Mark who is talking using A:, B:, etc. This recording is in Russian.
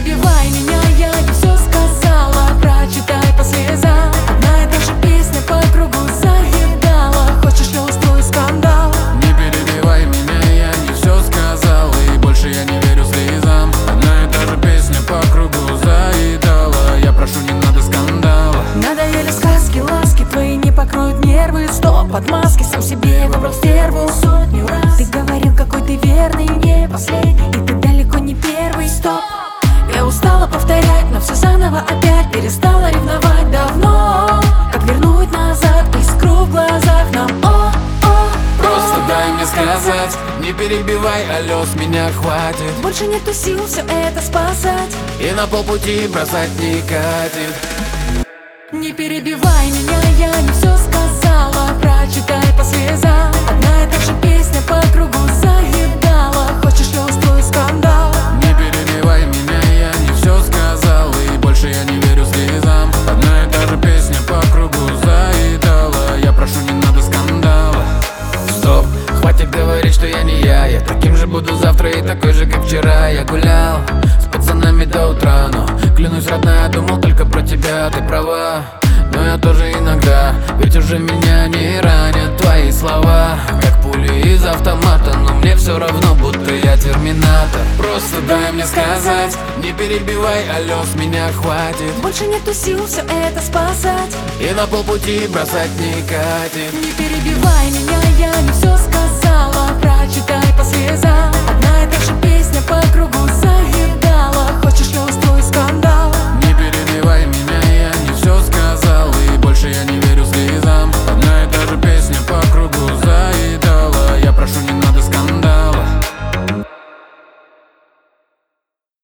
A: перебивай меня, я не все сказала. Прочитай по слезам. Одна и та же песня по кругу заедала. Хочешь, я устрою скандал?
B: Не перебивай меня, я не все сказал. И больше я не верю слезам. Одна и та же песня по кругу заедала. Я прошу, не надо скандала.
A: Надоели сказки, ласки твои не покроют нервы. Стоп, от маски сам себе выбрал стерву. Сотню раз ты говорил, какой ты верный, не последний, и ты далеко не первый. Стоп, я устала повторять, но все заново опять. Перестала ревновать давно. Как вернуть назад искру в глазах нам?
B: Просто дай мне сказать, не перебивай, алло, с меня хватит.
A: Больше нету сил все это спасать.
B: И на полпути бросать не катит.
A: Не перебивай меня, я не все сказала. Прочитай по слезам. Одна и та же песня по кругу заедала. Хочешь, я устрою скандал?
B: Не перебивай меня, я не все сказал. И больше я не верю слезам. Одна и та же песня по кругу заедала. Я прошу, не надо скандала. Стоп, хватит говорить, что я не я. Я таким же буду завтра и такой же, как вчера. Я гулял с пацанами до утра, но клянусь, родная, думал только про тебя. Ты права, но я тоже иногда. Ведь уже меня не ранят твои слова, как пули из автомата. Но мне все равно, будто я терминатор. Просто дай мне сказать, не перебивай, алло, с меня хватит.
A: Больше нету сил все это спасать.
B: И на полпути бросать не катит.
A: Не перебивай меня, я не все сказала. Прочитай по слезам.